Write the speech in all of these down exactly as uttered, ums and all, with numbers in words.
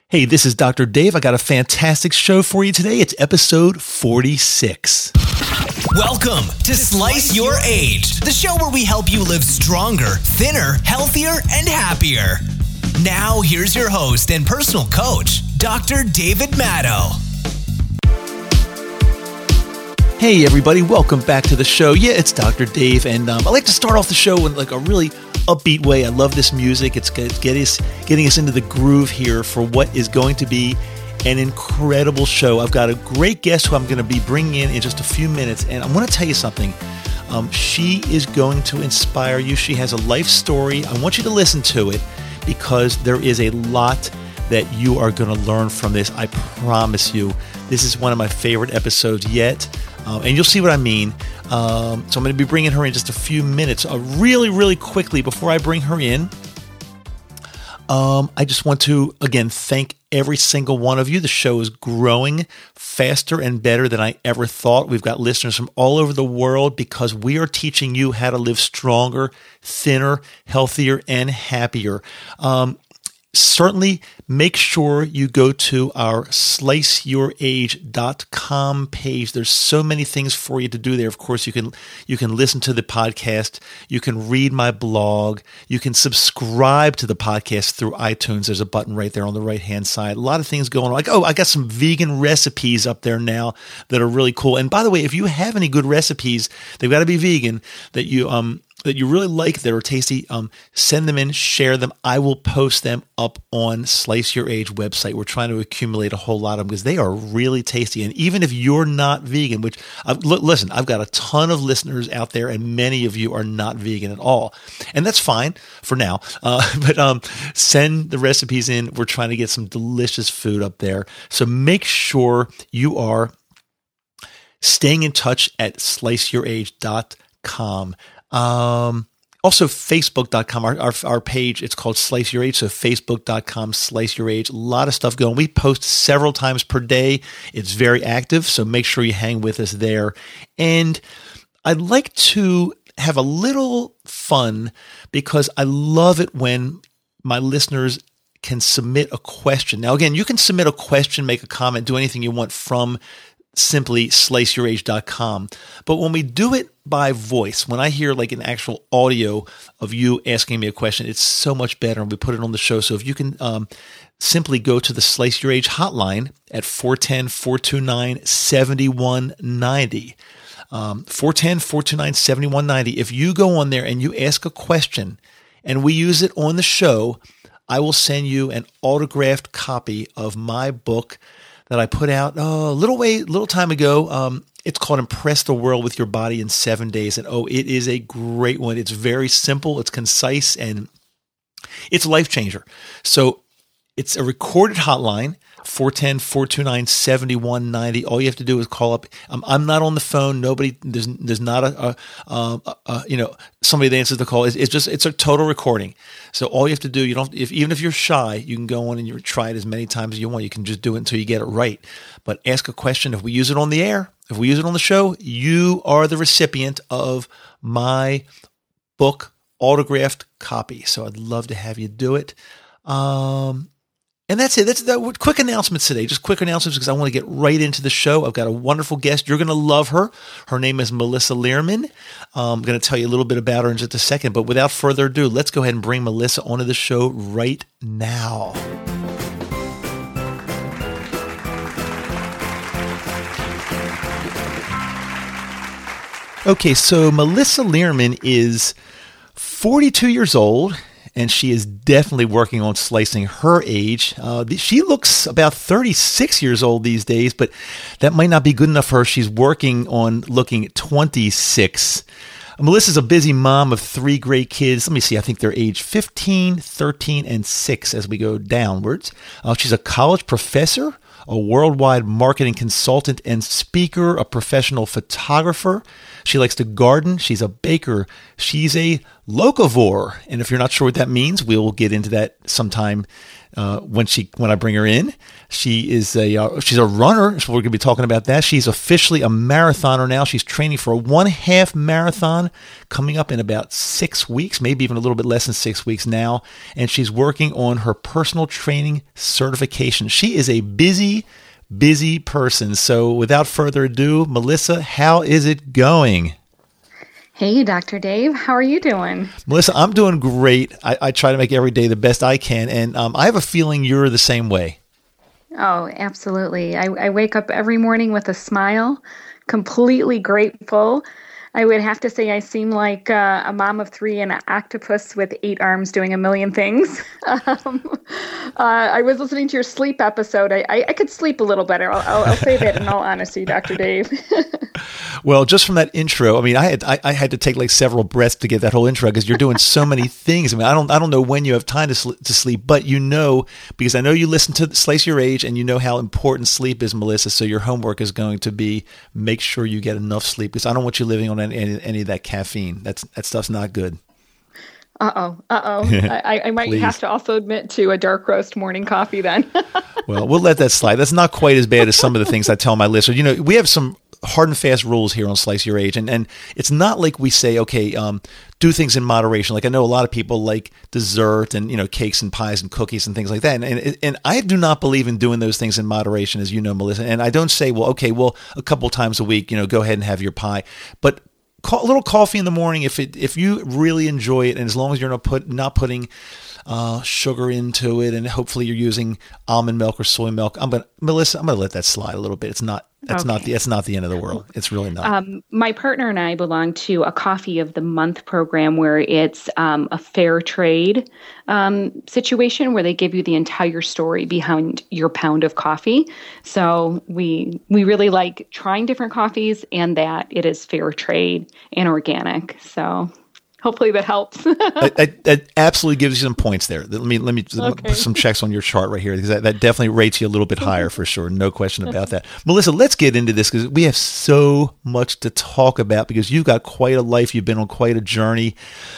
Hey, this is Doctor Dave. I got a fantastic show for you today. It's episode forty-six. Welcome to Slice Your Age, the show where we help you live stronger, thinner, healthier, and happier. Now, here's your host and personal coach, Doctor David Matto. Hey, everybody. Welcome back to the show. Yeah, it's Doctor Dave, and um, I like to start off the show in like a really upbeat way. I love this music. It's getting us, getting us into the groove here for what is going to be an incredible show. I've got a great guest who I'm going to be bringing in in just a few minutes, and I want to tell you something. Um, she is going to inspire you. She has a life story. I want you to listen to it because there is a lot that you are going to learn from this. I promise you. This is one of my favorite episodes yet, um, and you'll see what I mean. Um, so I'm going to be bringing her in just a few minutes. Uh, really, really quickly, before I bring her in, um, I just want to, again, thank every single one of you. The show is growing faster and better than I ever thought. We've got listeners from all over the world because we are teaching you how to live stronger, thinner, healthier, and happier. Um, Certainly make sure you go to our slice your age dot com page. There's so many things for you to do there. Of course, you can you can listen to the podcast. You can read my blog. You can subscribe to the podcast through iTunes. There's a button right there on the right-hand side. A lot of things going on. Like, oh, I got some vegan recipes up there now that are really cool. And by the way, if you have any good recipes, they've got to be vegan, that you um that you really like, that are tasty, um, send them in, share them. I will post them up on Slice Your Age website. We're trying to accumulate a whole lot of them because they are really tasty. And even if you're not vegan, which, I've, look, listen, I've got a ton of listeners out there and many of you are not vegan at all. And that's fine for now. Uh, but um, send the recipes in. We're trying to get some delicious food up there. So make sure you are staying in touch at slice your age dot com. Um, also facebook dot com, our, our, our page, it's called Slice Your Age. So facebook dot com, Slice Your Age, a lot of stuff going. We post several times per day. It's very active. So make sure you hang with us there. And I'd like to have a little fun because I love it when my listeners can submit a question. Now, again, you can submit a question, make a comment, do anything you want from simply slice your age dot com. But when we do it by voice, when I hear like an actual audio of you asking me a question, it's so much better, and we put it on the show. So if you can um, simply go to the Slice Your Age hotline at four one zero, four two nine, seven one nine zero. Um, four one zero, four two nine, seven one nine zero. If you go on there and you ask a question and we use it on the show, I will send you an autographed copy of my book that I put out oh, a little way, little time ago. Um, it's called Impress the World with Your Body in Seven Days. And oh, it is a great one. It's very simple. It's concise and it's a life changer. So it's a recorded hotline, four one zero, four two nine, seven one nine zero. All you have to do is call up. Um, I'm not on the phone. Nobody, there's, there's not a, a, a, a you know, somebody that answers the call. It's, it's just, it's a total recording. So all you have to do, you don't, if, even if you're shy, you can go on and you try it as many times as you want. You can just do it until you get it right. But ask a question. If we use it on the air, if we use it on the show, you are the recipient of my book autographed copy. So I'd love to have you do it. Um, And that's it. That's that. Quick announcements today. Just quick announcements because I want to get right into the show. I've got a wonderful guest. You're going to love her. Her name is Melissa Learman. Um, I'm going to tell you a little bit about her in just a second. But without further ado, let's go ahead and bring Melissa onto the show right now. Okay, so Melissa Learman is forty-two years old. And she is definitely working on slicing her age. Uh, she looks about thirty-six years old these days, but that might not be good enough for her. She's working on looking twenty-six. Melissa's a busy mom of three great kids. Let me see. I think they're age fifteen, thirteen, and six as we go downwards. Uh, she's a college professor, a worldwide marketing consultant and speaker, a professional photographer. She likes to garden. She's a baker. She's a locavore. And if you're not sure what that means, we'll get into that sometime uh, when she when I bring her in. She is a uh, she's a runner, so we're going to be talking about that. She's officially a marathoner now. She's training for a one half marathon coming up in about six weeks, maybe even a little bit less than six weeks now. And she's working on her personal training certification. She is a busy, busy person. So without further ado, Melissa, how is it going? Hey, Doctor Dave. How are you doing? Melissa, I'm doing great. I, I try to make every day the best I can. And um, I have a feeling you're the same way. Oh, absolutely. I, I wake up every morning with a smile, completely grateful. I would have to say I seem like uh, a mom of three and an octopus with eight arms doing a million things. um, uh, I was listening to your sleep episode. I, I, I could sleep a little better. I'll, I'll, I'll say that in all honesty, Doctor Dave. Well, just from that intro, I mean, I had I, I had to take like several breaths to get that whole intro because you're doing so many things. I mean, I don't I don't know when you have time to sl- to sleep, but you know, because I know you listen to Slice Your Age and you know how important sleep is, Melissa. So your homework is going to be make sure you get enough sleep because I don't want you living on any, any, any of that caffeine. That's that stuff's not good. Uh-oh, uh-oh. I, I might have to also admit to a dark roast morning coffee then. Well, we'll let that slide. That's not quite as bad as some of the things I tell my listeners. You know, we have some hard and fast rules here on Slice Your Age. And, and it's not like we say, okay, um, do things in moderation. Like I know a lot of people like dessert and, you know, cakes and pies and cookies and things like that. And, and, and I do not believe in doing those things in moderation, as you know, Melissa. And I don't say, well, okay, well, a couple times a week, you know, go ahead and have your pie. But a little coffee in the morning, if it if you really enjoy it, and as long as you're not put not putting uh, sugar into it, and hopefully you're using almond milk or soy milk, I'm gonna Melissa, I'm gonna let that slide a little bit. It's not that's okay. not the it's not the end of the world. It's really not. Um, my partner and I belong to a Coffee of the Month program where it's um, a fair trade um, situation where they give you the entire story behind your pound of coffee. So we we really like trying different coffees and that it is fair trade and organic. So hopefully that helps. that, that, that absolutely gives you some points there. Let me let me okay. put some checks on your chart right here because that, that definitely rates you a little bit higher for sure. No question about that. Melissa, let's get into this because we have so much to talk about because you've got quite a life. You've been on quite a journey,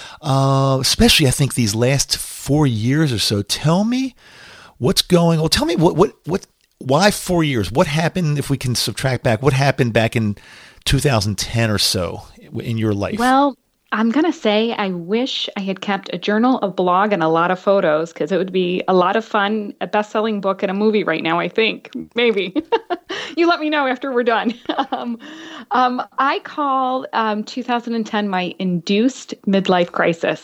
uh, especially I think these last four years or so. Tell me what's going on. Well, tell me what what what why four years? What happened if we can subtract back? What happened back in two thousand ten or so in your life? Well, I'm going to say I wish I had kept a journal, a blog, and a lot of photos because it would be a lot of fun, a best-selling book and a movie right now, I think. Maybe. You let me know after we're done. um, um, I call um, two thousand ten my induced midlife crisis.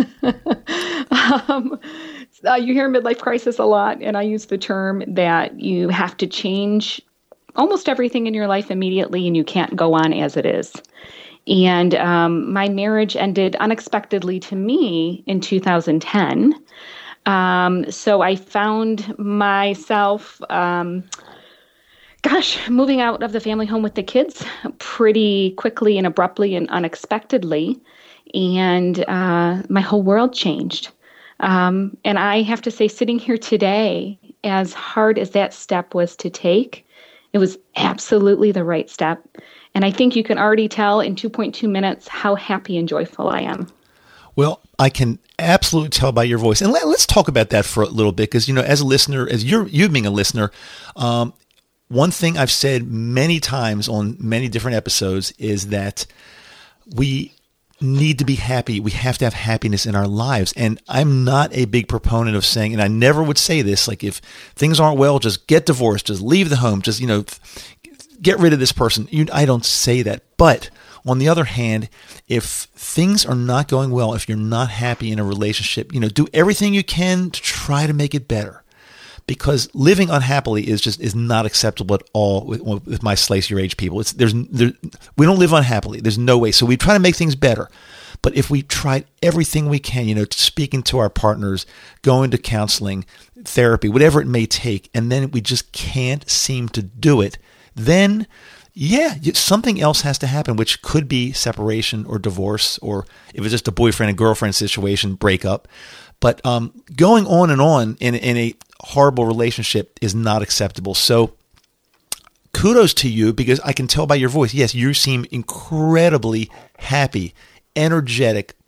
um, uh, you hear midlife crisis a lot, and I use the term that you have to change almost everything in your life immediately, and you can't go on as it is. And um, my marriage ended unexpectedly to me in two thousand ten. Um, so I found myself, um, gosh, moving out of the family home with the kids pretty quickly and abruptly and unexpectedly. And uh, my whole world changed. Um, and I have to say, sitting here today, as hard as that step was to take, it was absolutely the right step. And I think you can already tell in two point two minutes how happy and joyful I am. Well, I can absolutely tell by your voice. And let, let's talk about that for a little bit because, you know, as a listener, as you're you being a listener, um, one thing I've said many times on many different episodes is that we need to be happy. We have to have happiness in our lives. And I'm not a big proponent of saying, and I never would say this, like if things aren't well, just get divorced, just leave the home, just, you know, get rid of this person. You, I don't say that. But on the other hand, if things are not going well, if you're not happy in a relationship, you know, do everything you can to try to make it better. Because living unhappily is just is not acceptable at all with, with my Slice Your Age people. It's there's there, we don't live unhappily. There's no way. So we try to make things better. But if we tried everything we can, you know, speaking to our partners, going to counseling, therapy, whatever it may take, and then we just can't seem to do it, then yeah, something else has to happen, which could be separation or divorce, or if it's just a boyfriend and girlfriend situation, breakup. But um, going on and on in, in a horrible relationship is not acceptable. So kudos to you because I can tell by your voice, yes, you seem incredibly happy, energetic,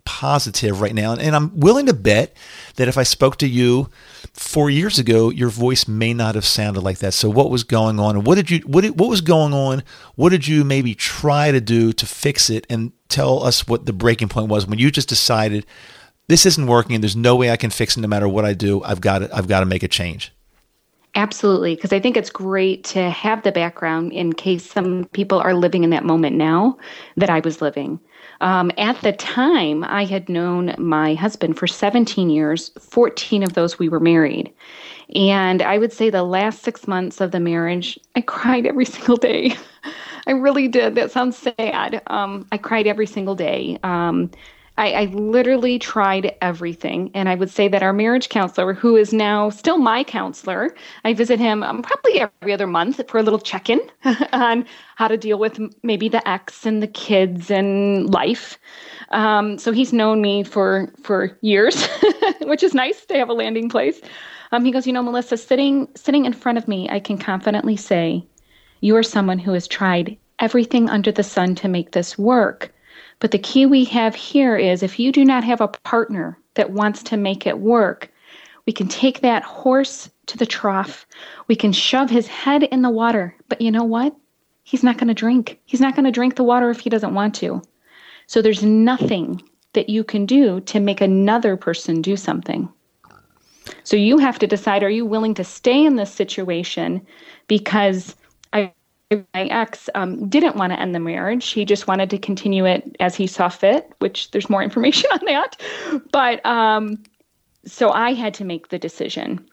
positive right now. And I'm willing to bet that if I spoke to you four years ago, your voice may not have sounded like that. So what was going on? And what did you, what, did, what was going on? What did you maybe try to do to fix it? And tell us what the breaking point was when you just decided this isn't working. There's no way I can fix it no matter what I do. I've got to, I've got to make a change. Absolutely, because I think it's great to have the background in case some people are living in that moment now that I was living. Um, at the time, I had known my husband for seventeen years, fourteen of those we were married. And I would say the last six months of the marriage, I cried every single day. I really did. That sounds sad. Um, I cried every single day. Um, I, I literally tried everything. And I would say that our marriage counselor, who is now still my counselor, I visit him um, probably every other month for a little check-in on how to deal with maybe the ex and the kids and life. Um, so he's known me for, for years, which is nice to have a landing place. Um, he goes, you know, Melissa, sitting sitting in front of me, I can confidently say, you are someone who has tried everything under the sun to make this work. But the key we have here is if you do not have a partner that wants to make it work, we can take that horse to the trough. We can shove his head in the water. But you know what? He's not going to drink. He's not going to drink the water if he doesn't want to. So there's nothing that you can do to make another person do something. So you have to decide, are you willing to stay in this situation because I my ex um, didn't want to end the marriage. He just wanted to continue it as he saw fit, which there's more information on that. But um, so I had to make the decision.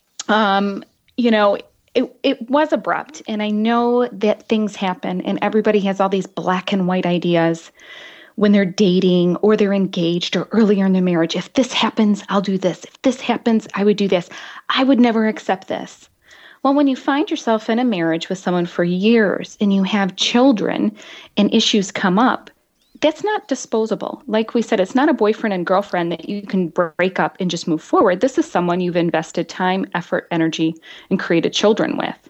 Um, you know, it, it was abrupt. And I know that things happen and everybody has all these black and white ideas when they're dating or they're engaged or earlier in their marriage. If this happens, I'll do this. If this happens, I would do this. I would never accept this. Well, when you find yourself in a marriage with someone for years and you have children and issues come up, that's not disposable. Like we said, it's not a boyfriend and girlfriend that you can break up and just move forward. This is someone you've invested time, effort, energy, and created children with.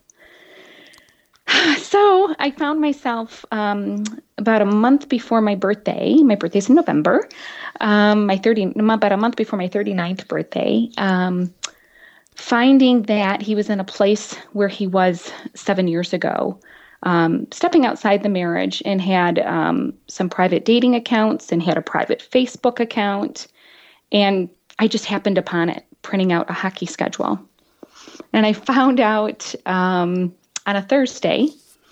So I found myself um, about a month before my birthday. My birthday's in November. Um, my thirty about a month before my thirty-ninth birthday. Um, Finding that he was in a place where he was seven years ago, um, stepping outside the marriage and had um, some private dating accounts and had a private Facebook account. And I just happened upon it, printing out a hockey schedule. And I found out um, on a Thursday.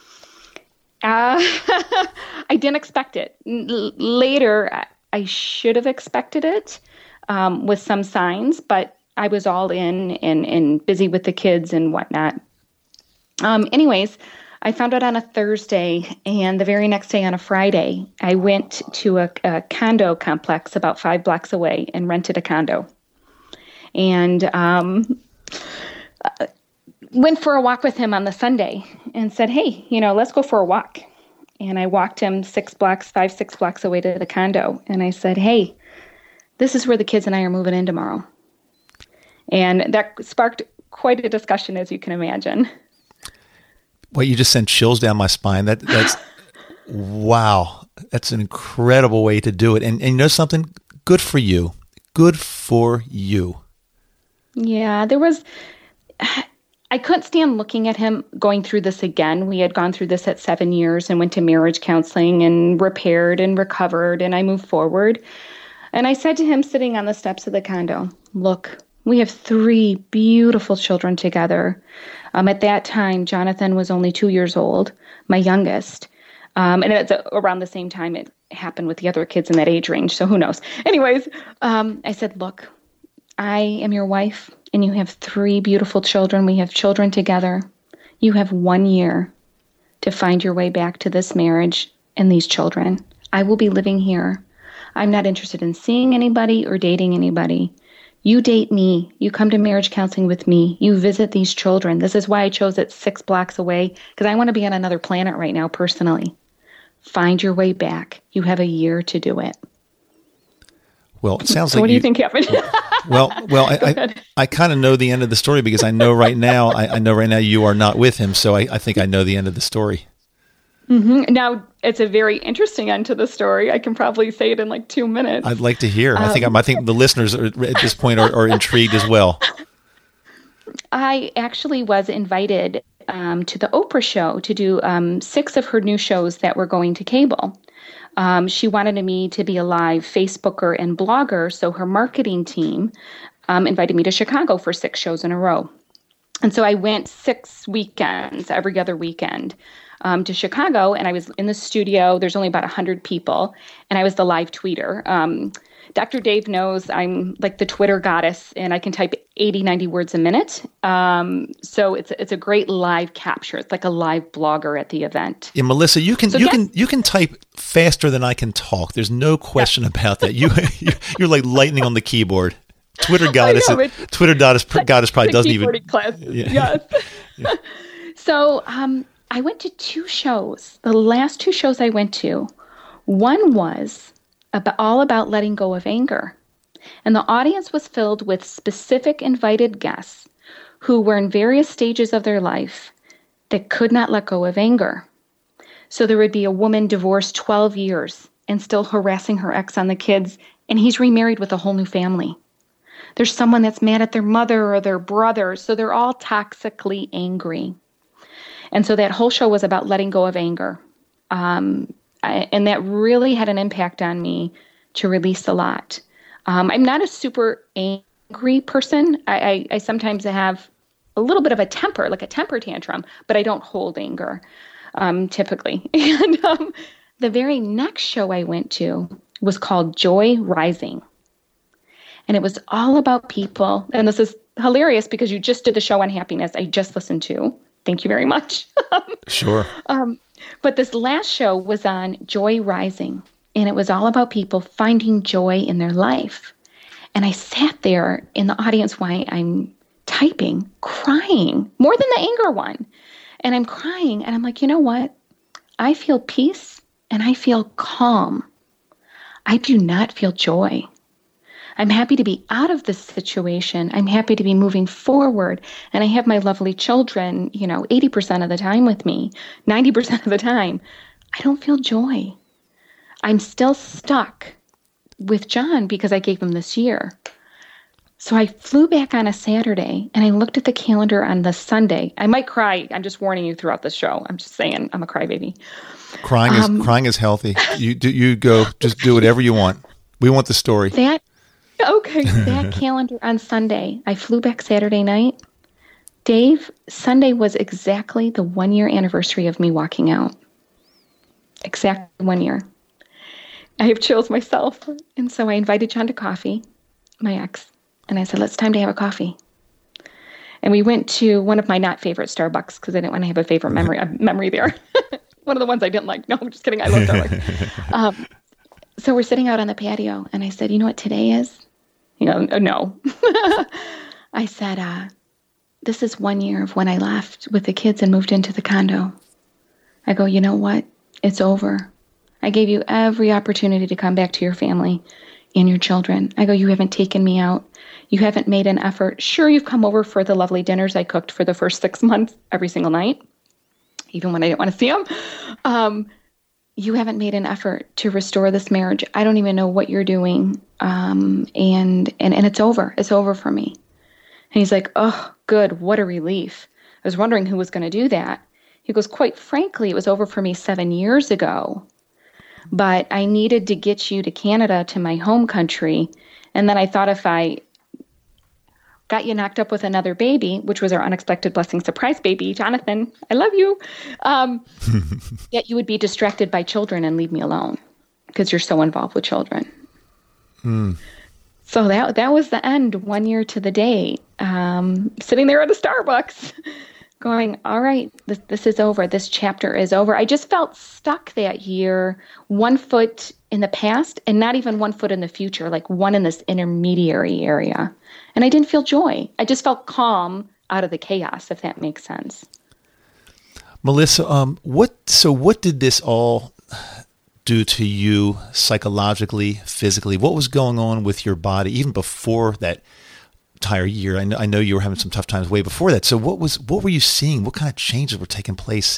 Uh, I didn't expect it. L- later, I should have expected it um, with some signs, but I was all in and, and busy with the kids and whatnot. Um, anyways, I found out on a Thursday, and the very next day on a Friday, I went to a, a condo complex about five blocks away and rented a condo. And um, uh, went for a walk with him on the Sunday and said, hey, you know, let's go for a walk. And I walked him six blocks, five, six blocks away to the condo. And I said, hey, this is where the kids and I are moving in tomorrow. And that sparked quite a discussion, as you can imagine. Well, you just sent chills down my spine. That that's wow. That's an incredible way to do it. And, and you know something? Good for you. Good for you. Yeah, there was, I couldn't stand looking at him going through this again. We had gone through this at seven years and went to marriage counseling and repaired and recovered, and I moved forward. And I said to him sitting on the steps of the condo, look, we have three beautiful children together. Um, at that time, Jonathan was only two years old, my youngest. Um, and it's around the same time it happened with the other kids in that age range, so who knows. Anyways, um, I said, look, I am your wife, and you have three beautiful children. We have children together. You have one year to find your way back to this marriage and these children. I will be living here. I'm not interested in seeing anybody or dating anybody. You date me. You come to marriage counseling with me. You visit these children. This is why I chose it six blocks away, because I want to be on another planet right now personally. Find your way back. You have a year to do it. Well, it sounds so like what do you, you think happened? well, well, I, I, I kind of know the end of the story because I know right now, I, I know right now you are not with him. So I, I think I know the end of the story. Mm-hmm. Now, it's a very interesting end to the story. I can probably say it in like two minutes. I'd like to hear. Um, I think I think the listeners are, at this point are, are intrigued as well. I actually was invited um, to the Oprah show to do um, six of her new shows that were going to cable. Um, she wanted me to be a live Facebooker and blogger, so her marketing team um, invited me to Chicago for six shows in a row. And so I went six weekends, every other weekend, um, to Chicago, and I was in the studio. There's only about one hundred people, and I was the live tweeter. Um, Doctor Dave knows I'm like the Twitter goddess, and I can type eighty, ninety words a minute. Um, so it's it's a great live capture. It's like a live blogger at the event. Yeah, Melissa, you can So you guess- can you can type faster than I can talk. There's no question yeah. about that. You you're like lightning on the keyboard. Twitter goddess, know, Twitter goddess, goddess probably doesn't even. Class. Yeah. Yes. yeah. So um, I went to two shows. The last two shows I went to, one was about, all about letting go of anger, and the audience was filled with specific invited guests who were in various stages of their life that could not let go of anger. So there would be a woman divorced twelve years and still harassing her ex on the kids, and he's remarried with a whole new family. There's someone that's mad at their mother or their brother, so they're all toxically angry. And so that whole show was about letting go of anger. Um, I, and that really had an impact on me to release a lot. Um, I'm not a super angry person. I, I, I sometimes have a little bit of a temper, like a temper tantrum, but I don't hold anger um, typically. And um, the very next show I went to was called Joy Rising. And it was all about people. And this is hilarious because you just did the show on happiness I just listened to. Thank you very much. Sure. Um, but this last show was on Joy Rising. And it was all about people finding joy in their life. And I sat there in the audience while I'm typing, crying, more than the anger one. And I'm crying. And I'm like, you know what? I feel peace and I feel calm. I do not feel joy. I'm happy to be out of this situation. I'm happy to be moving forward. And I have my lovely children, you know, eighty percent of the time with me, ninety percent of the time. I don't feel joy. I'm still stuck with John because I gave him this year. So I flew back on a Saturday and I looked at the calendar on the Sunday. I might cry. I'm just warning you throughout the show. I'm just saying I'm a crybaby. Crying is um, crying is healthy. You do, you go, just do whatever you want. We want the story. That Okay, that calendar on Sunday. I flew back Saturday night. Dave, Sunday was exactly the one-year anniversary of me walking out. Exactly one year. I have chills myself. And so I invited John to coffee, my ex, and I said, let's time to have a coffee. And we went to one of my not favorite Starbucks because I didn't want to have a favorite memory a memory there. One of the ones I didn't like. No, I'm just kidding. I love Starbucks. um, so we're sitting out on the patio, and I said, you know what today is? You know, no. I said, uh, this is one year of when I left with the kids and moved into the condo. I go, you know what? It's over. I gave you every opportunity to come back to your family and your children. I go, you haven't taken me out. You haven't made an effort. Sure, you've come over for the lovely dinners I cooked for the first six months every single night, even when I didn't want to see them. Um, you haven't made an effort to restore this marriage. I don't even know what you're doing. Um, and, and, and it's over. It's over for me. And he's like, oh, good. What a relief. I was wondering who was going to do that. He goes, quite frankly, it was over for me seven years ago, but I needed to get you to Canada, to my home country. And then I thought if I got you knocked up with another baby, which was our unexpected blessing surprise baby, Jonathan, I love you. Um, yet you would be distracted by children and leave me alone because you're so involved with children. Mm. So that that was the end, one year to the day, um, sitting there at a Starbucks going, all right, this, this is over. This chapter is over. I just felt stuck that year, one foot in the past and not even one foot in the future, like one in this intermediary area. And I didn't feel joy. I just felt calm out of the chaos, if that makes sense. Melissa, um, what, so what did this all do to you psychologically, physically? What was going on with your body even before that entire year? I know, I know you were having some tough times way before that. So what was, what were you seeing? What kind of changes were taking place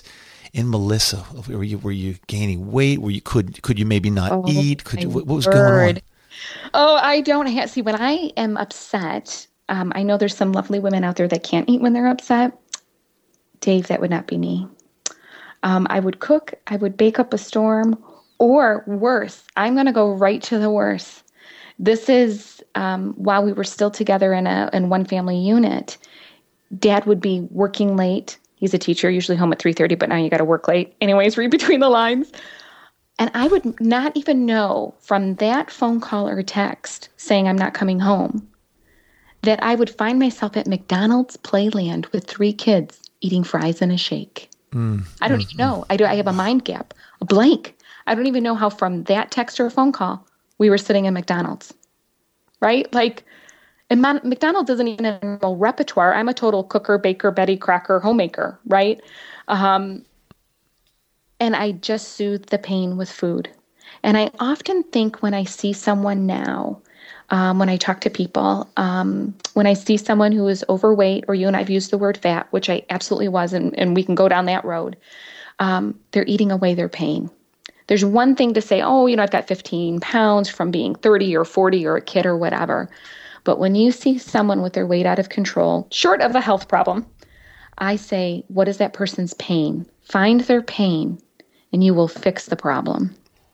in Melissa? Were you were you gaining weight? Were you could could you maybe not Oh, eat? Could you my what, what was going on? word. Oh, I don't have, see, when I am upset, um, I know there's some lovely women out there that can't eat when they're upset. Dave, that would not be me. Um, I would cook, I would bake up a storm, or worse, I'm going to go right to the worst. This is um, while we were still together in a in one family unit. Dad would be working late. He's a teacher, usually home at three thirty, but now you got to work late. Anyways, read between the lines. And I would not even know from that phone call or text saying I'm not coming home that I would find myself at McDonald's Playland with three kids eating fries and a shake. Mm, I don't mm, even know. I do. I have a mind gap, a blank. I don't even know how from that text or a phone call we were sitting in McDonald's, right? Like, and Mon- McDonald's isn't even a normal repertoire. I'm a total cooker, baker, Betty Crocker, homemaker, right? Um, and I just soothe the pain with food. And I often think when I see someone now, um, when I talk to people, um, when I see someone who is overweight, or you and I've used the word fat, which I absolutely was, and, and we can go down that road, um, they're eating away their pain. There's one thing to say, oh, you know, I've got fifteen pounds from being thirty or forty or a kid or whatever. But when you see someone with their weight out of control, short of a health problem, I say, what is that person's pain? Find their pain, and you will fix the problem.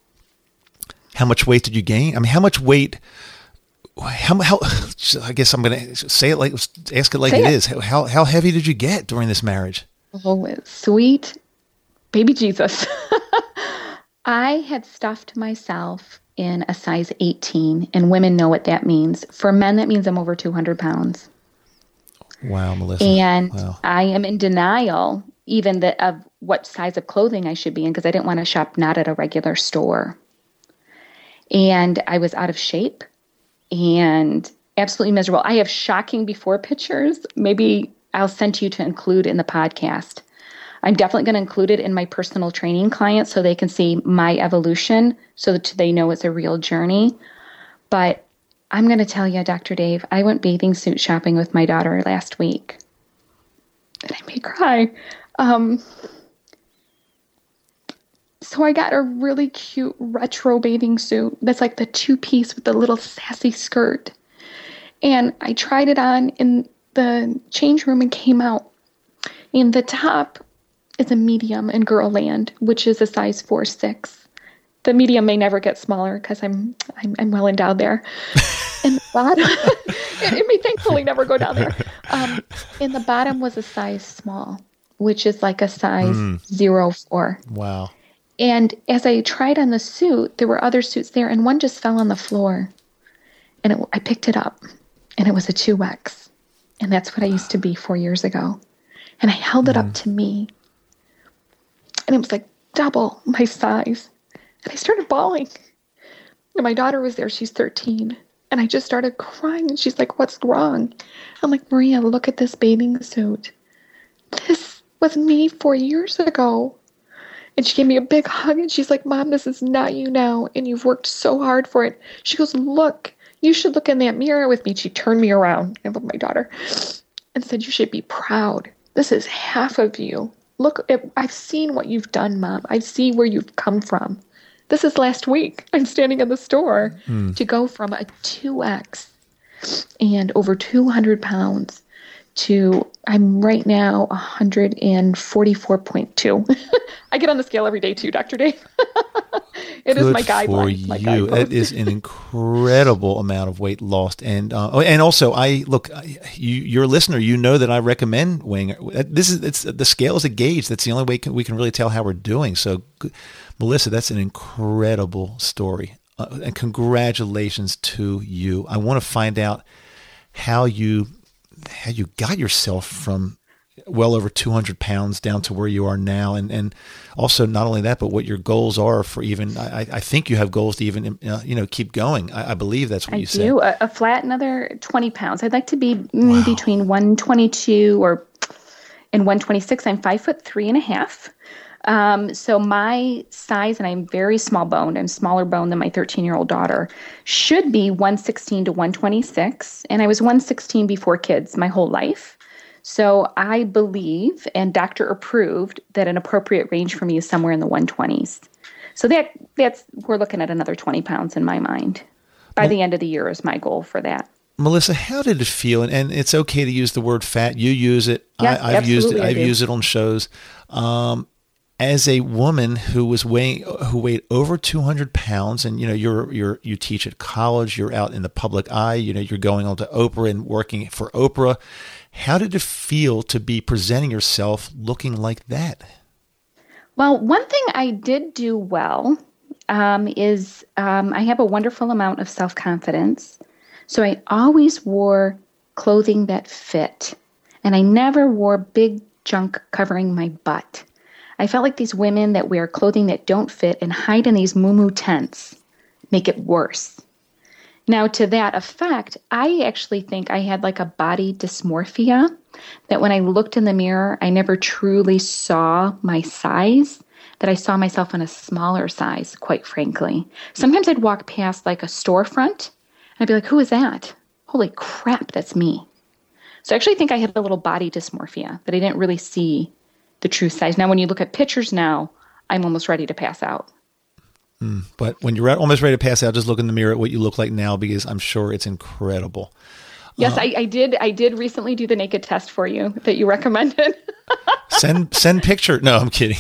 How much weight did you gain? I mean, how much weight, how, how I guess I'm going to say it like, ask it like it, it is. How, how heavy did you get during this marriage? Oh, sweet baby Jesus. I had stuffed myself in a size eighteen, and women know what that means. For men, that means I'm over two hundred pounds. Wow, Melissa. And wow. I am in denial even the, of what size of clothing I should be in, because I didn't want to shop not at a regular store. And I was out of shape and absolutely miserable. I have shocking before pictures. Maybe I'll send to you to include in the podcast. I'm definitely going to include it in my personal training clients so they can see my evolution, so that they know it's a real journey. But I'm going to tell you, Doctor Dave, I went bathing suit shopping with my daughter last week. And I may cry. Um, so I got a really cute retro bathing suit that's like the two-piece with the little sassy skirt. And I tried it on in the change room and came out. And the top is a medium in Girl Land, which is a size four six. The medium may never get smaller because I'm, I'm I'm well endowed there. And the bottom, it, it may thankfully never go down there. Um, and the bottom was a size small, which is like a size mm. zero four. Wow. And as I tried on the suit, there were other suits there, and one just fell on the floor. And it, I picked it up, and it was a two X. And that's what I used to be four years ago. And I held it mm. up to me. And it was like double my size. And I started bawling. And my daughter was there. She's thirteen. And I just started crying. And she's like, what's wrong? I'm like, Maria, look at this bathing suit. This was me four years ago. And she gave me a big hug. And she's like, Mom, this is not you now. And you've worked so hard for it. She goes, look, you should look in that mirror with me. She turned me around. I love my daughter. And said, you should be proud. This is half of you. Look, I've seen what you've done, Mom. I see where you've come from. This is last week. I'm standing in the store mm. to go from a two X and over two hundred pounds to, I'm right now one forty-four point two. I get on the scale every day too, Doctor Dave. It Good is my guideline. For my you. That is an incredible amount of weight lost. And uh, oh, and also, I look, you, you're a listener. You know that I recommend weighing. This is it's the scale is a gauge. That's the only way we can really tell how we're doing. So, Melissa, that's an incredible story. Uh, and congratulations to you. I want to find out how you how you got yourself from well over two hundred pounds down to where you are now. And, and also not only that, but what your goals are for even, I, I think you have goals to even, uh, you know, keep going. I, I believe that's what I you do. said. A, a flat another twenty pounds. I'd like to be wow. between one twenty-two or and one twenty-six. I'm five foot three and a half. Um, so my size, and I'm very small boned, I'm smaller boned than my thirteen year old daughter, should be one sixteen to one twenty-six. And I was one sixteen before kids my whole life. So I believe, and doctor approved, that an appropriate range for me is somewhere in the one twenties. So that that's we're looking at another twenty pounds in my mind. By well, the end of the year is my goal for that. Melissa, how did it feel? And, and it's okay to use the word fat. You use it. Yes, I, I've used it. I I've do. used it on shows. Um, as a woman who was weighing, who weighed over two hundred pounds, and you know, you're you're you teach at college, you're out in the public eye, you know, you're going on to Oprah and working for Oprah. How did it feel to be presenting yourself looking like that? Well, one thing I did do well um, is um, I have a wonderful amount of self-confidence. So I always wore clothing that fit, and I never wore big junk covering my butt. I felt like these women that wear clothing that don't fit and hide in these moo-moo tents make it worse. Now, to that effect, I actually think I had like a body dysmorphia, that when I looked in the mirror, I never truly saw my size, that I saw myself in a smaller size, quite frankly. Sometimes I'd walk past like a storefront, and I'd be like, who is that? Holy crap, that's me. So I actually think I had a little body dysmorphia, that I didn't really see the true size. Now, when you look at pictures now, I'm almost ready to pass out. Mm, but when you're almost ready to pass out, just look in the mirror at what you look like now, because I'm sure it's incredible. Yes, uh, I, I did. I did recently do the naked test for you that you recommended. send send picture. No, I'm kidding.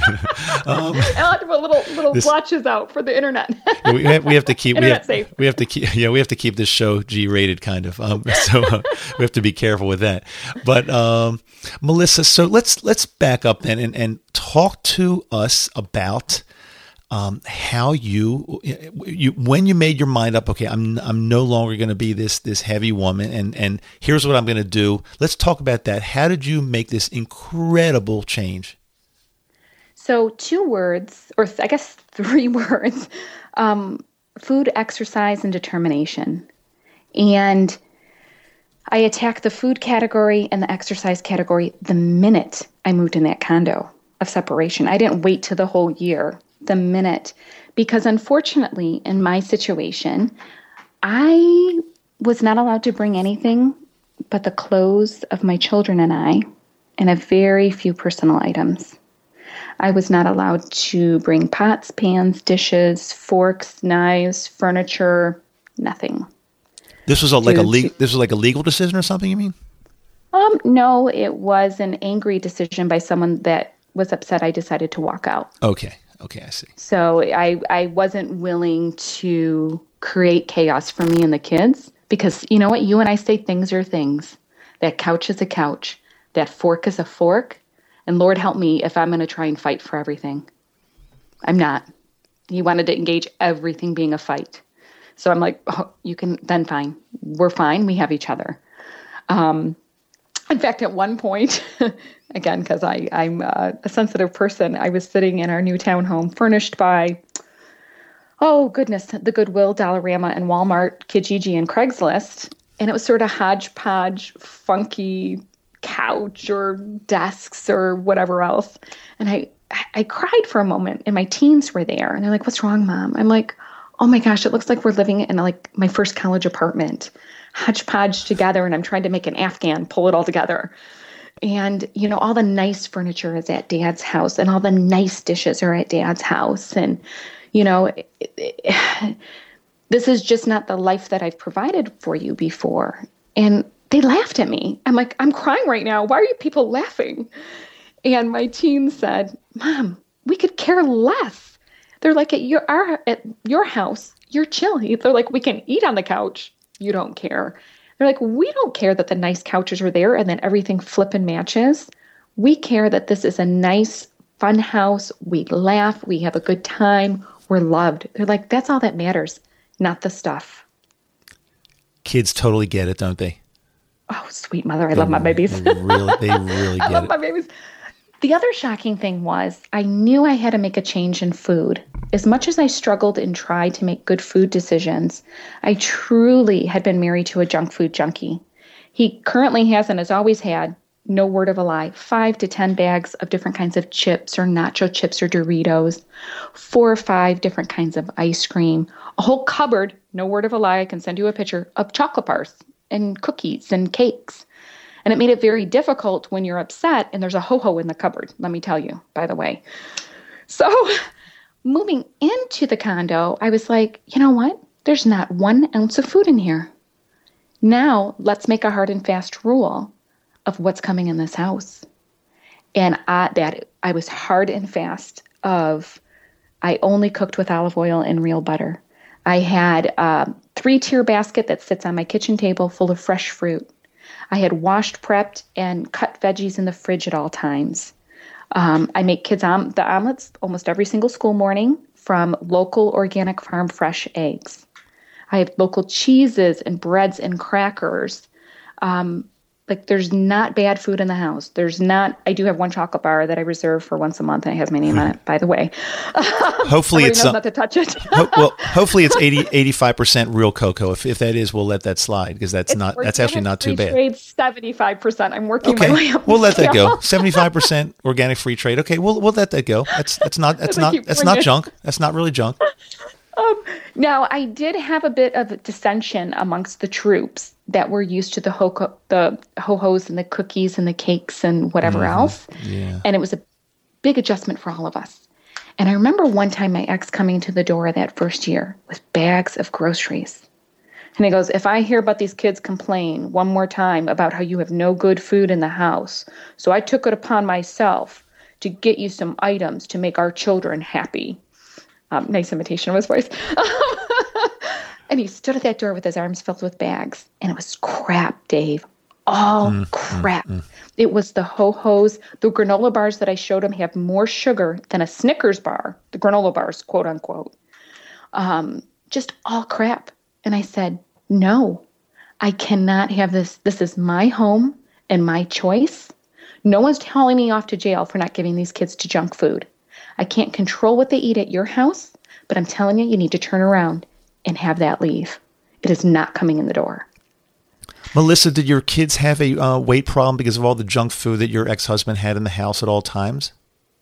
um, I'll have to put little little this, blotches out for the internet. we, have, we have to keep we internet have, safe. we have to keep yeah we have to keep this show G rated kind of. Um, so uh, we have to be careful with that. But um, Melissa, so let's let's back up then and, and talk to us about. Um, how you, you, when you made your mind up, okay, I'm, I'm no longer going to be this, this heavy woman, and, and here's what I'm going to do. Let's talk about that. How did you make this incredible change? So two words, or I guess three words, um, food, exercise, and determination. And I attacked the food category and the exercise category the minute I moved in that condo of separation. I didn't wait till the whole year. The minute, because unfortunately in my situation, I was not allowed to bring anything but the clothes of my children and I, and a very few personal items. I was not allowed to bring pots, pans, dishes, forks, knives, furniture, nothing. This was a, like a le- this was like a legal decision or something, you mean? Um, no, it was an angry decision by someone that was upset I decided to walk out. Okay. Okay, I see. So I, I wasn't willing to create chaos for me and the kids, because you know what? You and I say things are things. That couch is a couch. That fork is a fork. And Lord help me if I'm going to try and fight for everything. I'm not. He wanted to engage everything being a fight. So I'm like, oh, you can, then fine. We're fine. We have each other. Um, in fact, at one point, again, because I'm a, a sensitive person, I was sitting in our new townhome furnished by, oh goodness, the Goodwill, Dollarama, and Walmart, Kijiji, and Craigslist. And it was sort of hodgepodge, funky couch or desks or whatever else. And I, I cried for a moment, and my teens were there. And they're like, what's wrong, Mom? I'm like, oh my gosh, it looks like we're living in like my first college apartment. Hodgepodge together, and I'm trying to make an Afghan pull it all together. And, you know, all the nice furniture is at Dad's house, and all the nice dishes are at Dad's house. And, you know, it, it, this is just not the life that I've provided for you before. And they laughed at me. I'm like, I'm crying right now. Why are you people laughing? And my teens said, Mom, we could care less. They're like, at your, our, at your house, you're chill. They're like, we can eat on the couch. You don't care. They're like, we don't care that the nice couches are there and then everything flippin' matches. We care that this is a nice, fun house. We laugh. We have a good time. We're loved. They're like, that's all that matters, not the stuff. Kids totally get it, don't they? Oh, sweet mother. I they, love my babies. They really, they really get I love it. my babies. The other shocking thing was I knew I had to make a change in food. As much as I struggled and tried to make good food decisions, I truly had been married to a junk food junkie. He currently has and has always had, no word of a lie, five to ten bags of different kinds of chips or nacho chips or Doritos, four or five different kinds of ice cream, a whole cupboard, no word of a lie, I can send you a picture, of chocolate bars and cookies and cakes. And it made it very difficult when you're upset and there's a ho-ho in the cupboard, let me tell you, by the way. So moving into the condo, I was like, you know what? There's not one ounce of food in here. Now let's make a hard and fast rule of what's coming in this house. And I, that I was hard and fast of I only cooked with olive oil and real butter. I had a three-tier basket that sits on my kitchen table full of fresh fruit. I had washed, prepped, and cut veggies in the fridge at all times. Um, I make kids om- the omelets almost every single school morning from local organic farm fresh eggs. I have local cheeses and breads and crackers. Um, like there's not bad food in the house. There's not, I do have one chocolate bar that I reserve for once a month and it has my name on it, by the way. Hopefully it's not to touch it. ho- well, hopefully it's eighty, eighty-five percent real cocoa. If if that is, we'll let that slide because that's It's not, that's actually not too bad. Trade seventy-five percent. I'm working Okay. my way up. We'll let that scale. go. seventy-five percent organic free trade. Okay. We'll, we'll let that go. That's, that's not, that's As I not, keep that's not bringing- junk. That's not really junk. Um, now, I did have a bit of dissension amongst the troops that were used to the ho the ho-hos and the cookies and the cakes and whatever Mhm. else. Yeah. And it was a big adjustment for all of us. And I remember one time my ex coming to the door that first year with bags of groceries. And he goes, if I hear about these kids complain one more time about how you have no good food in the house, so I took it upon myself to get you some items to make our children happy. Um, nice imitation of his voice. And he stood at that door with his arms filled with bags. And it was crap, Dave. All mm, crap. Mm, mm. It was the ho-hos. The granola bars that I showed him have more sugar than a Snickers bar. The granola bars, quote unquote. Um, just all crap. And I said, no, I cannot have this. This is my home and my choice. No one's hauling me off to jail for not giving these kids to junk food. I can't control what they eat at your house, but I'm telling you, you need to turn around and have that leave. It is not coming in the door. Melissa, did your kids have a uh, weight problem because of all the junk food that your ex-husband had in the house at all times?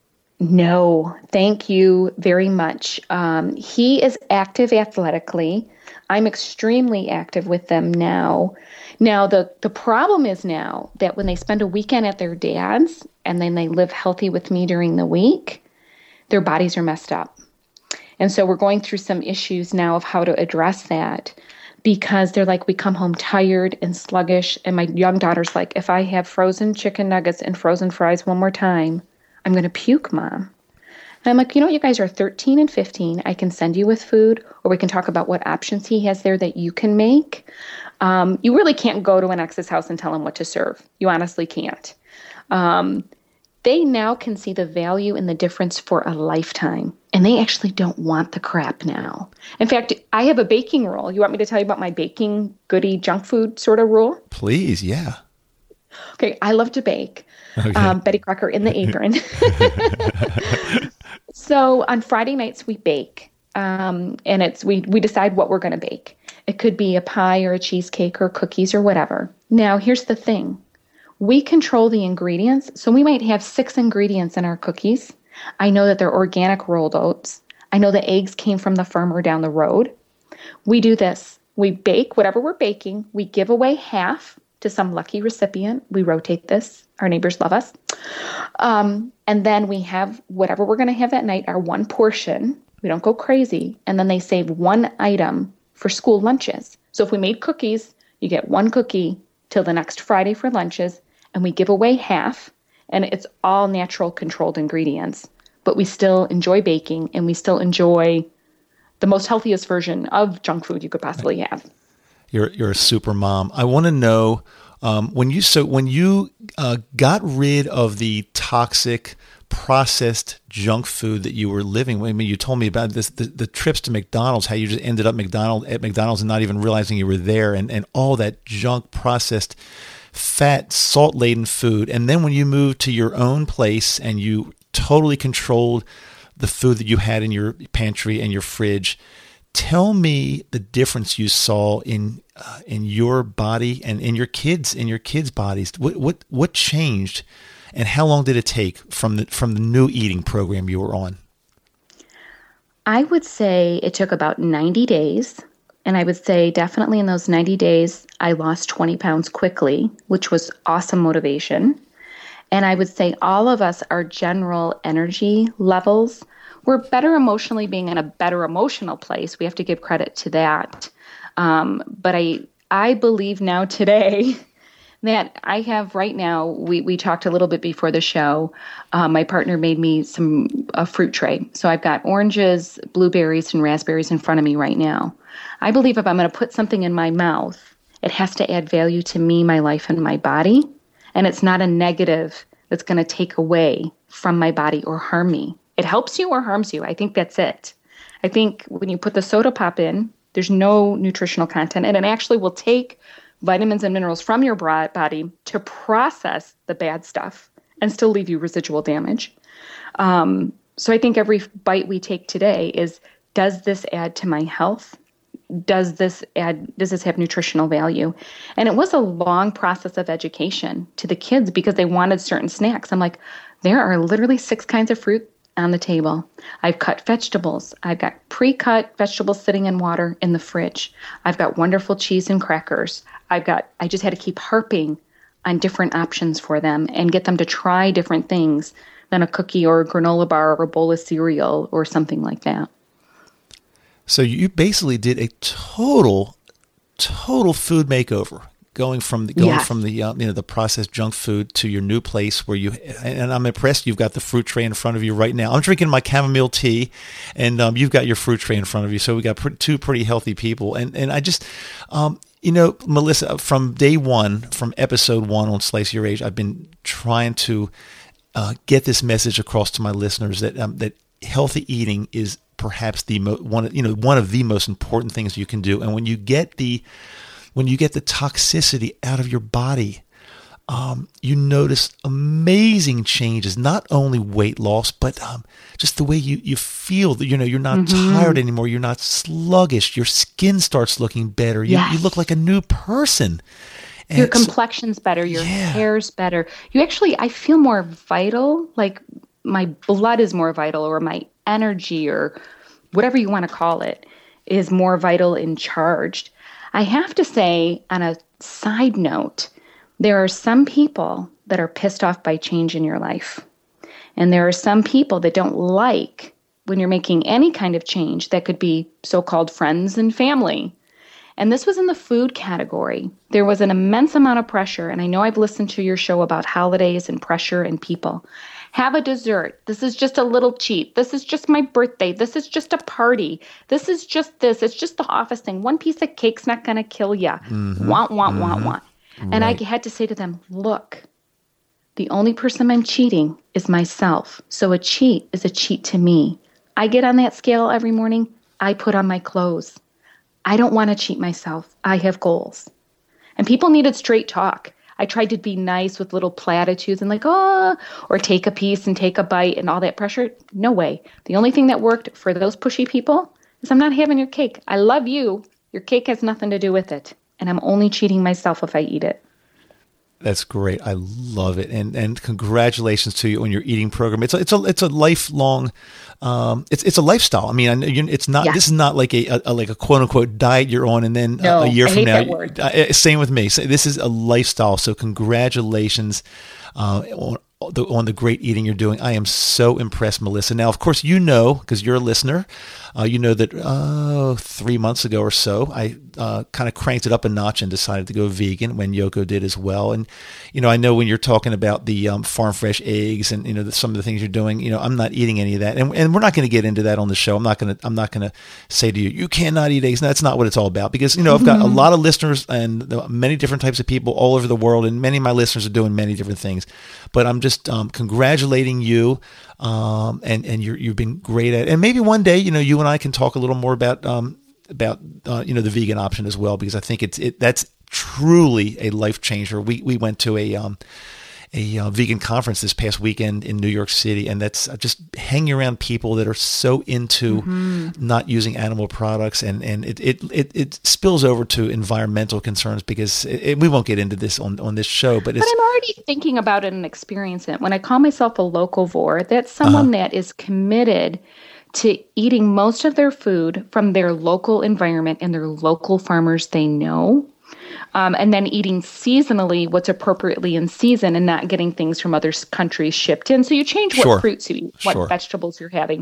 No, thank you very much. Um, he is active athletically. I'm extremely active with them now. Now, the, the problem is now that when they spend a weekend at their dad's and then they live healthy with me during the week, their bodies are messed up. And so we're going through some issues now of how to address that because they're like, we come home tired and sluggish. And my young daughter's like, if I have frozen chicken nuggets and frozen fries one more time, I'm going to puke, Mom. And I'm like, you know, you guys are thirteen and fifteen. I can send you with food, or we can talk about what options he has there that you can make. Um, you really can't go to an ex's house and tell him what to serve. You honestly can't. Um, they now can see the value and the difference for a lifetime, and they actually don't want the crap now. In fact, I have a baking rule. You want me to tell you about my baking goodie junk food sort of rule? Please, yeah. Okay, I love to bake. Okay. Um, Betty Crocker in the apron. So on Friday nights we bake, um, and it's we we decide what we're going to bake. It could be a pie or a cheesecake or cookies or whatever. Now here's the thing: we control the ingredients, so we might have six ingredients in our cookies. I know that they're organic rolled oats. I know the eggs came from the farmer down the road. We do this: we bake whatever we're baking. We give away half to some lucky recipient. We rotate this. Our neighbors love us. Um, and then we have whatever we're going to have that night, our one portion. We don't go crazy. And then they save one item for school lunches. So if we made cookies, you get one cookie till the next Friday for lunches, and we give away half. And it's all natural controlled ingredients. But we still enjoy baking, and we still enjoy the most healthiest version of junk food you could possibly have. You're you're a super mom. I want to know um, when you so when you uh, got rid of the toxic processed junk food that you were living. I mean, you told me about this the, the trips to McDonald's, how you just ended up McDonald at McDonald's and not even realizing you were there, and and all that junk processed, fat, salt laden food. And then when you moved to your own place and you totally controlled the food that you had in your pantry and your fridge. Tell me the difference you saw in uh, in your body and in your kids in your kids' bodies. What what what changed, and how long did it take from the from the new eating program you were on? I would say it took about ninety days, And I would say definitely in those ninety days, I lost twenty pounds quickly, which was awesome motivation. And I would say all of us, our general energy levels, we're better emotionally, being in a better emotional place. We have to give credit to that. Um, but I I believe now today that I have right now, we, we talked a little bit before the show, uh, my partner made me some a fruit tray. So I've got oranges, blueberries, and raspberries in front of me right now. I believe if I'm going to put something in my mouth, it has to add value to me, my life, and my body. And it's not a negative that's going to take away from my body or harm me. It helps you or harms you. I think that's it. I think when you put the soda pop in, there's no nutritional content, and it actually will take vitamins and minerals from your body to process the bad stuff and still leave you residual damage. Um, so I think every bite we take today is, does this add to my health? Does this add, does this have nutritional value? And it was a long process of education to the kids because they wanted certain snacks. I'm like, there are literally six kinds of fruit on the table. I've cut vegetables. I've got pre-cut vegetables sitting in water in the fridge. I've got wonderful cheese and crackers. I've got, I just had to keep harping on different options for them and get them to try different things than a cookie or a granola bar or a bowl of cereal or something like that. So you basically did a total, total food makeover, going from the, going yes. from the uh, you know the processed junk food to your new place where you. And I'm impressed. You've got the fruit tray in front of you right now. I'm drinking my chamomile tea, and um, you've got your fruit tray in front of you. So we got pr- two pretty healthy people. And and I just, um, you know, Melissa, from day one, from episode one on Slice Your Age, I've been trying to uh, get this message across to my listeners that um, that healthy eating is perhaps the mo- one, you know, one of the most important things you can do. And when you get the, when you get the toxicity out of your body, um, you notice amazing changes, not only weight loss, but um, just the way you, you feel that, you know, you're not mm-hmm. tired anymore. You're not sluggish. Your skin starts looking better. You, yes. you look like a new person. And your complexion's better. Your yeah. hair's better. You actually, I feel more vital, like my blood is more vital, or my energy, or whatever you want to call it, is more vital and charged. I have to say, on a side note, there are some people that are pissed off by change in your life. And there are some people that don't like when you're making any kind of change that could be so-called friends and family. And this was in the food category. There was an immense amount of pressure. And I know I've listened to your show about holidays and pressure and people. Have a dessert. This is just a little cheat. This is just my birthday. This is just a party. This is just this. It's just the office thing. One piece of cake's not going to kill you. Mm-hmm. Want, want, mm-hmm. want, want. Right. And I had to say to them, look, the only person I'm cheating is myself. So a cheat is a cheat to me. I get on that scale every morning. I put on my clothes. I don't want to cheat myself. I have goals. And people needed straight talk. I tried to be nice with little platitudes and like, oh, or take a piece and take a bite and all that pressure. No way. The only thing that worked for those pushy people is I'm not having your cake. I love you. Your cake has nothing to do with it. And I'm only cheating myself if I eat it. That's great. I love it, and and congratulations to you on your eating program. It's a it's a it's a lifelong, um, it's it's a lifestyle. I mean, it's not yeah. this is not like a, a, a like a quote unquote diet you're on, and then no, a year I from hate now, that word. Uh, same with me. So this is a lifestyle. So congratulations uh, on the on the great eating you're doing. I am so impressed, Melissa. Now, of course, you know because you're a listener, uh, you know that uh, three months ago or so, I uh, kind of cranked it up a notch and decided to go vegan when Yoko did as well. And you know, I know when you're talking about the um, farm fresh eggs and you know the, some of the things you're doing, you know, I'm not eating any of that, and and we're not going to get into that on the show. I'm not going to I'm not going to say to you, you cannot eat eggs. No, that's not what it's all about, because you know I've got a lot of listeners and many different types of people all over the world, and many of my listeners are doing many different things. But I'm just um, congratulating you, um, and and you're, you've been great at it. And maybe one day, you know, you and I can talk a little more about um, about uh, you know the vegan option as well, because I think it's it that's truly a life changer. We we went to a um, a uh, vegan conference this past weekend in New York City, and that's just hanging around people that are so into mm-hmm. not using animal products, and and it it it, it spills over to environmental concerns, because it, it, we won't get into this on, on this show, but it's. But I'm already thinking about it and experiencing it. When I call myself a locavore, that's someone uh-huh. that is committed to eating most of their food from their local environment and their local farmers they know. Um, and then eating seasonally what's appropriately in season and not getting things from other countries shipped in. So you change what Sure. fruits you eat, what Sure. vegetables you're having.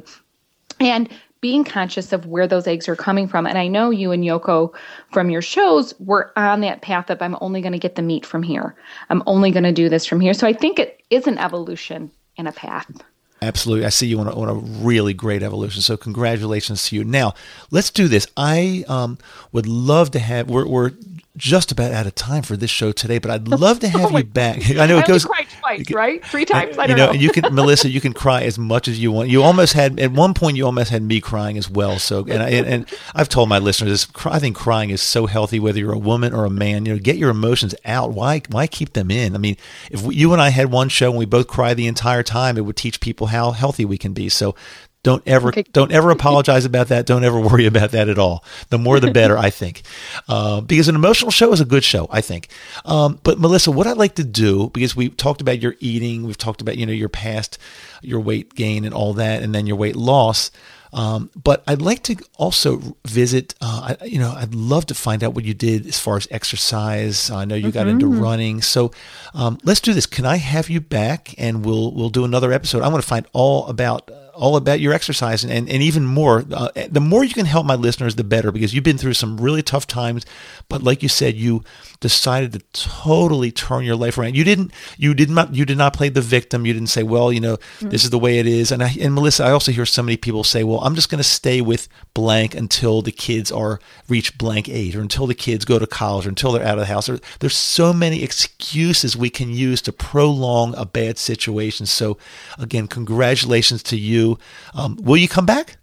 And being conscious of where those eggs are coming from. And I know you and Yoko from your shows were on that path of I'm only going to get the meat from here. I'm only going to do this from here. So I think it is an evolution and a path. Absolutely. I see you on a, on a really great evolution. So congratulations to you. Now, let's do this. I um, would love to have, we're, we're just about out of time for this show today, but I'd love to have Oh my you back. I know I it goes. only cried twice, right? Three times? I you don't know, know. and you can, Melissa, you can cry as much as you want. You almost had, at one point, you almost had me crying as well. So, and, I, and, and I've told my listeners this, I think crying is so healthy, whether you're a woman or a man. You know, get your emotions out. Why, why keep them in? I mean, if we, you and I had one show and we both cried the entire time, it would teach people how healthy we can be. So don't ever, Okay. don't ever apologize about that. Don't ever worry about that at all. The more, the better, I think, uh, because an emotional show is a good show, I think. Um, but Melissa, what I'd like to do, because we talked about your eating, we've talked about, you know, your past, your weight gain and all that, and then your weight loss. Um, but I'd like to also visit, uh, I, you know, I'd love to find out what you did as far as exercise. I know you got into running. So um, let's do this. Can I have you back and we'll we'll do another episode? I want to find all about all about your exercise and, and, and even more. Uh, the more you can help my listeners, the better, because you've been through some really tough times. But like you said, you decided to totally turn your life around. You didn't, you did not, you did not play the victim. You didn't say, well, you know, mm-hmm. this is the way it is. And I, and Melissa, I also hear so many people say, well, I'm just going to stay with blank until the kids are reach blank age, or until the kids go to college, or until they're out of the house. Or, there's so many excuses we can use to prolong a bad situation. So again, congratulations to you. Um, will you come back?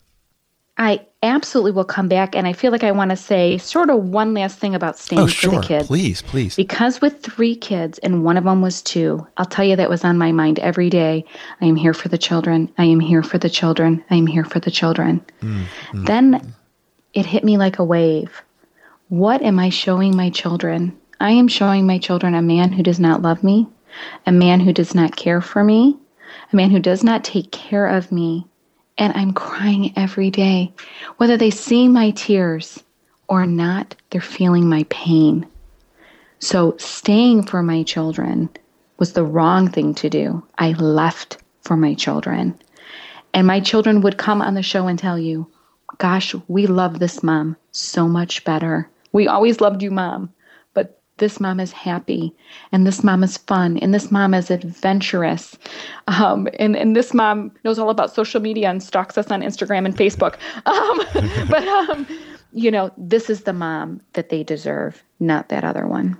I absolutely will come back. And I feel like I want to say sort of one last thing about staying Oh, for sure. the kids. Please, please. Because with three kids and one of them was two, I'll tell you that was on my mind every day. I am here for the children. I am here for the children. I am here for the children. Mm, mm, then it hit me like a wave. What am I showing my children? I am showing my children a man who does not love me, a man who does not care for me, a man who does not take care of me. And I'm crying every day. Whether they see my tears or not, they're feeling my pain. So staying for my children was the wrong thing to do. I left for my children. And my children would come on the show and tell you, gosh, we love this mom so much better. We always loved you, Mom. But this mom is happy, and this mom is fun, and this mom is adventurous, um, and, and this mom knows all about social media and stalks us on Instagram and Facebook. Um, but, um, you know, this is the mom that they deserve, not that other one.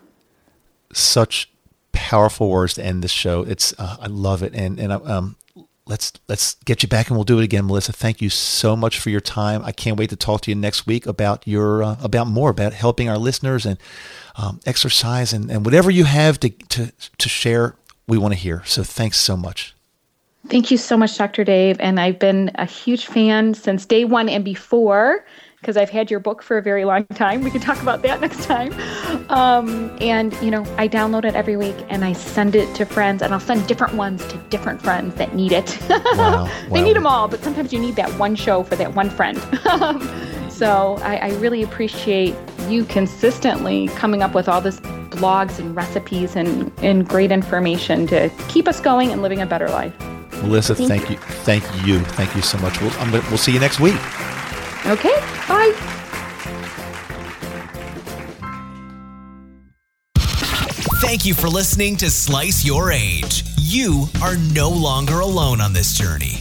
Such powerful words to end this show. It's uh, I love it, and and um, let's let's get you back, and we'll do it again, Melissa. Thank you so much for your time. I can't wait to talk to you next week about your uh, about more about helping our listeners and um, exercise and, and whatever you have to to to share. We want to hear. So thanks so much. Thank you so much, Doctor Dave, and I've been a huge fan since day one and before, because I've had your book for a very long time. We can talk about that next time. Um, and, you know, I download it every week and I send it to friends, and I'll send different ones to different friends that need it. Wow, they wow. need them all, but sometimes you need that one show for that one friend. So I, I really appreciate you consistently coming up with all this blogs and recipes and, and great information to keep us going and living a better life. Melissa, Thank thank you. Thank you. Thank you so much. We'll, I'm gonna, we'll see you next week. Okay, bye. Thank you for listening to Slice Your Age. You are no longer alone on this journey.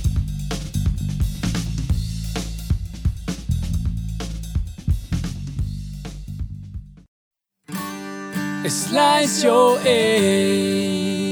Slice Your Age.